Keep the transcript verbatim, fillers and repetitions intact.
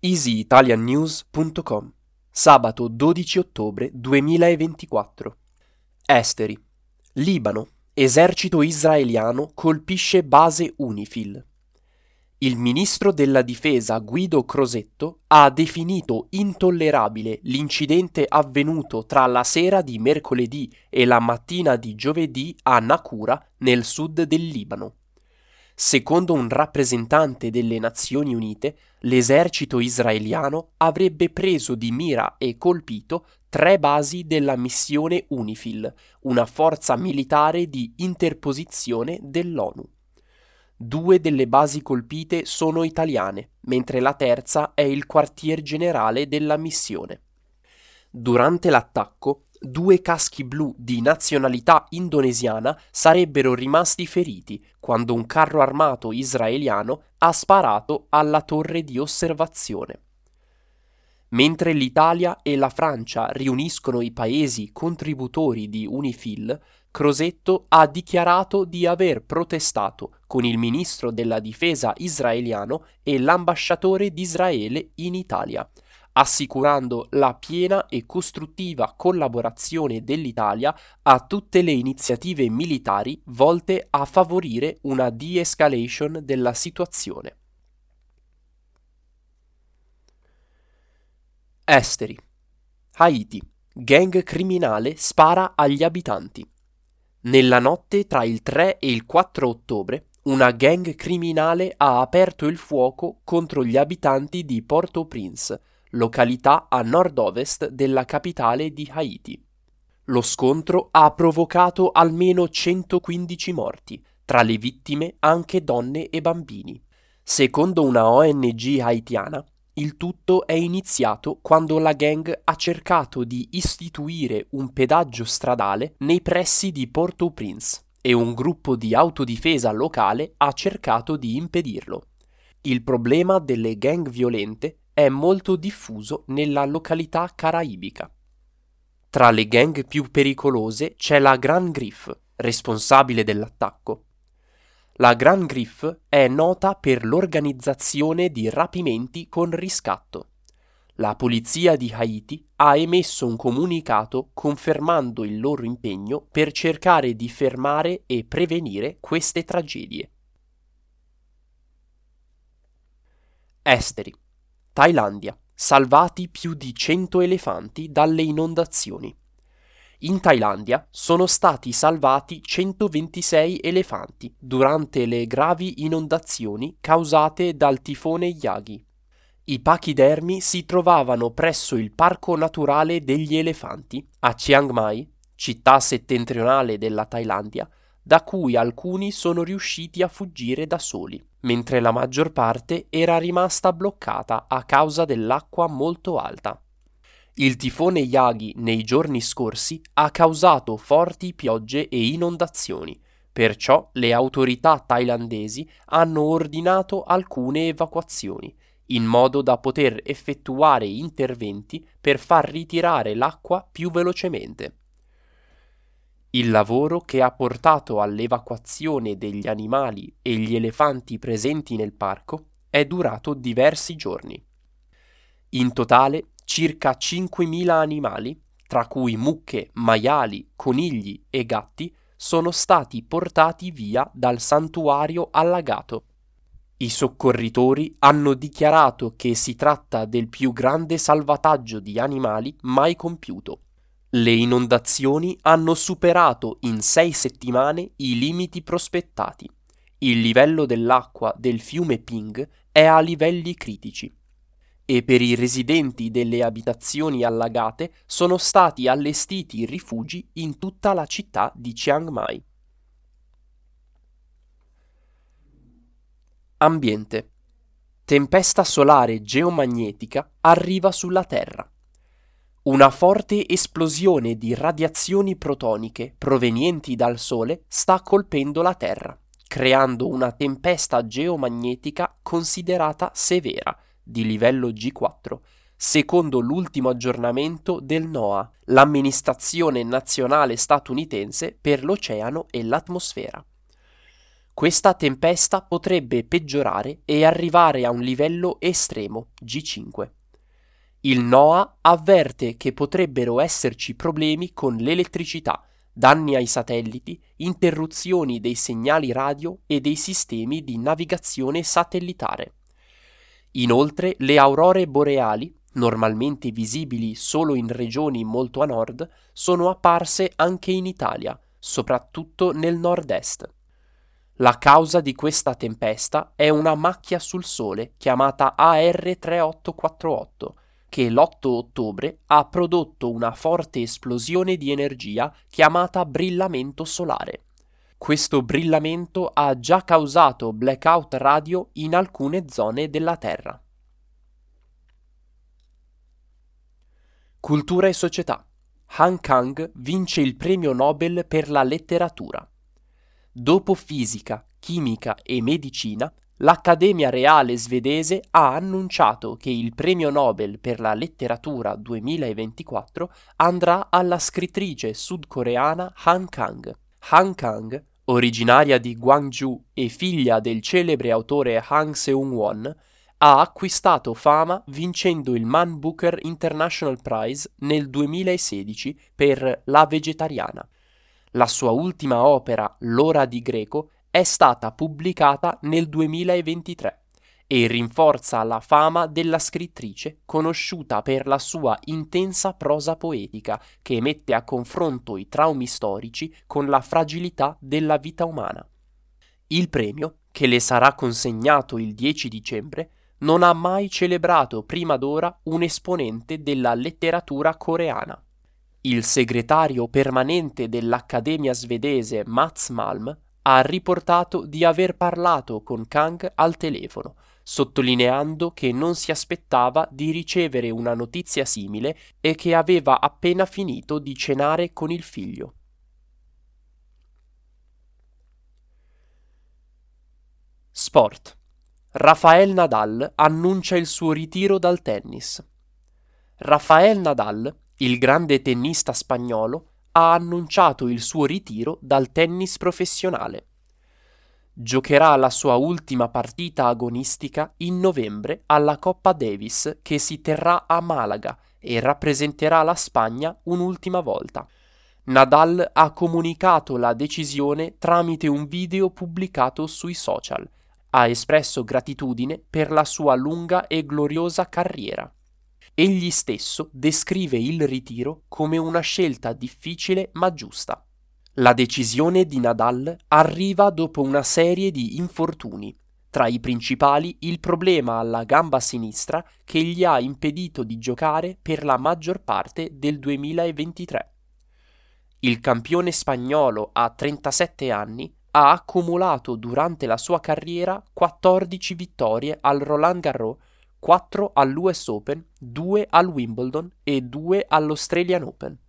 easy italian news punto com, sabato dodici ottobre duemilaventiquattro. Esteri. Libano. Esercito israeliano colpisce base UNIFIL. Il ministro della difesa Guido Crosetto ha definito intollerabile l'incidente avvenuto tra la sera di mercoledì e la mattina di giovedì a Naqoura, nel sud del Libano. Secondo un rappresentante delle Nazioni Unite, l'esercito israeliano avrebbe preso di mira e colpito tre basi della missione UNIFIL, una forza militare di interposizione dell'ONU. Due delle basi colpite sono italiane, mentre la terza è il quartier generale della missione. Durante l'attacco, due caschi blu di nazionalità indonesiana sarebbero rimasti feriti quando un carro armato israeliano ha sparato alla torre di osservazione. Mentre l'Italia e la Francia riuniscono i paesi contributori di UNIFIL, Crosetto ha dichiarato di aver protestato con il ministro della difesa israeliano e l'ambasciatore di Israele in Italia, assicurando la piena e costruttiva collaborazione dell'Italia a tutte le iniziative militari volte a favorire una de-escalation della situazione. Esteri. Haiti. Gang criminale spara agli abitanti. Nella notte tra il tre e il quattro ottobre, una gang criminale ha aperto il fuoco contro gli abitanti di Port-au-Prince, località a nord-ovest della capitale di Haiti. Lo scontro ha provocato almeno centoquindici morti, tra le vittime anche donne e bambini. Secondo una O N G haitiana, il tutto è iniziato quando la gang ha cercato di istituire un pedaggio stradale nei pressi di Port-au-Prince e un gruppo di autodifesa locale ha cercato di impedirlo. Il problema delle gang violente è molto diffuso nella località caraibica. Tra le gang più pericolose c'è la Grand Griffe, responsabile dell'attacco. La Grand Griffe è nota per l'organizzazione di rapimenti con riscatto. La polizia di Haiti ha emesso un comunicato confermando il loro impegno per cercare di fermare e prevenire queste tragedie. Esteri. Thailandia. Salvati più di cento elefanti dalle inondazioni. In Thailandia sono stati salvati centoventisei elefanti durante le gravi inondazioni causate dal tifone Yagi. I pachidermi si trovavano presso il Parco Naturale degli Elefanti a Chiang Mai, città settentrionale della Thailandia, da cui alcuni sono riusciti a fuggire da soli, mentre la maggior parte era rimasta bloccata a causa dell'acqua molto alta. Il tifone Yagi nei giorni scorsi ha causato forti piogge e inondazioni, perciò le autorità thailandesi hanno ordinato alcune evacuazioni, in modo da poter effettuare interventi per far ritirare l'acqua più velocemente. Il lavoro che ha portato all'evacuazione degli animali e gli elefanti presenti nel parco è durato diversi giorni. In totale circa cinquemila animali, tra cui mucche, maiali, conigli e gatti, sono stati portati via dal santuario allagato. I soccorritori hanno dichiarato che si tratta del più grande salvataggio di animali mai compiuto. Le inondazioni hanno superato in sei settimane i limiti prospettati. Il livello dell'acqua del fiume Ping è a livelli critici. E per i residenti delle abitazioni allagate sono stati allestiti rifugi in tutta la città di Chiang Mai. Ambiente. Tempesta solare geomagnetica arriva sulla Terra. Una forte esplosione di radiazioni protoniche provenienti dal Sole sta colpendo la Terra, creando una tempesta geomagnetica considerata severa, di livello G quattro, secondo l'ultimo aggiornamento del NOAA, l'amministrazione nazionale statunitense per l'oceano e l'atmosfera. Questa tempesta potrebbe peggiorare e arrivare a un livello estremo, G cinque. Il NOAA avverte che potrebbero esserci problemi con l'elettricità, danni ai satelliti, interruzioni dei segnali radio e dei sistemi di navigazione satellitare. Inoltre, le aurore boreali, normalmente visibili solo in regioni molto a nord, sono apparse anche in Italia, soprattutto nel nord-est. La causa di questa tempesta è una macchia sul Sole chiamata A R trentotto quarantotto, che l'otto ottobre ha prodotto una forte esplosione di energia chiamata brillamento solare. Questo brillamento ha già causato blackout radio in alcune zone della Terra. Cultura e società. Han Kang vince il premio Nobel per la letteratura. Dopo fisica, chimica e medicina, l'Accademia Reale svedese ha annunciato che il premio Nobel per la letteratura duemilaventiquattro andrà alla scrittrice sudcoreana Han Kang. Han Kang, originaria di Gwangju e figlia del celebre autore Han Seung-won, ha acquistato fama vincendo il Man Booker International Prize nel duemilasedici per La vegetariana. La sua ultima opera, L'ora di Greco, è stata pubblicata nel duemilaventitré e rinforza la fama della scrittrice conosciuta per la sua intensa prosa poetica che mette a confronto i traumi storici con la fragilità della vita umana. Il premio, che le sarà consegnato il dieci dicembre, non ha mai celebrato prima d'ora un esponente della letteratura coreana. Il segretario permanente dell'Accademia svedese Mats Malm ha riportato di aver parlato con Kang al telefono, sottolineando che non si aspettava di ricevere una notizia simile e che aveva appena finito di cenare con il figlio. Sport. Rafael Nadal annuncia il suo ritiro dal tennis. Rafael Nadal, il grande tennista spagnolo, ha annunciato il suo ritiro dal tennis professionale. Giocherà la sua ultima partita agonistica in novembre alla Coppa Davis che si terrà a Malaga e rappresenterà la Spagna un'ultima volta. Nadal ha comunicato la decisione tramite un video pubblicato sui social. Ha espresso gratitudine per la sua lunga e gloriosa carriera. Egli stesso descrive il ritiro come una scelta difficile ma giusta. La decisione di Nadal arriva dopo una serie di infortuni, tra i principali il problema alla gamba sinistra che gli ha impedito di giocare per la maggior parte del duemilaventitré. Il campione spagnolo a trentasette anni ha accumulato durante la sua carriera quattordici vittorie al Roland Garros, quattro all'U S Open, due al Wimbledon e due all'Australian Open.